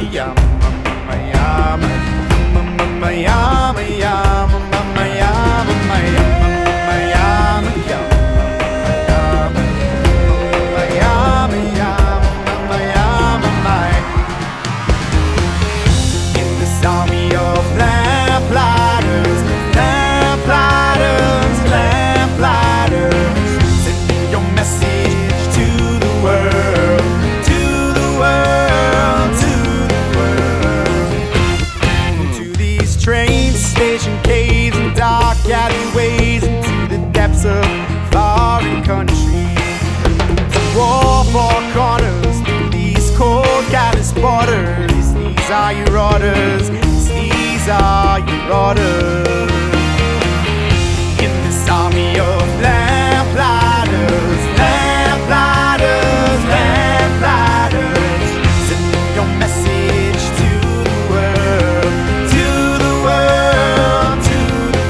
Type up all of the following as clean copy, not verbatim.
army of lamplighters, lamplighters, lamplighters, sending your message to the world, to the world, to the world. To these train station caves and dark alleyways, into the depths of foreign countries, war for corners through these cold callous borders. These are your orders, these are your orders. In this army of lamplighters, lamplighters, lamplighters, sending your message to the world, to the world, to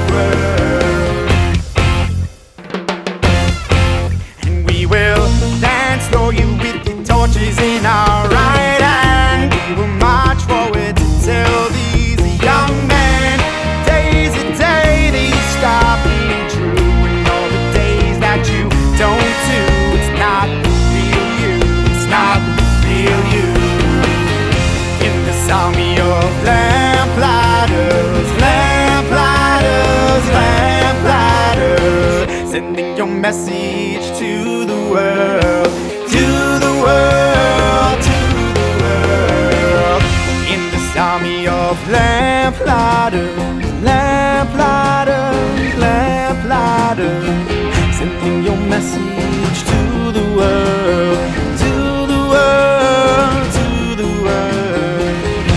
the world. And we will dance for you with the torches in our right hand. We will march forward to tell these young men, days a day they stop being true, and all the days that you don't do, it's not real you, it's not real you. In this army of lamplighters, lamplighters, lamplighters, sending your message to the world, to the world, to the world. In this army of lamplighters, lamplighters, lamplighters, sending your message to the world, to the world, to the world.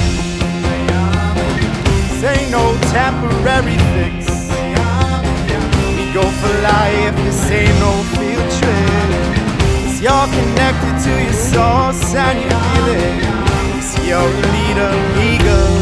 This ain't no temporary fix. We go for life, this ain't no field trip. 'Cause you're connected to your source and you feel it. 'Cause you're a leader, eager.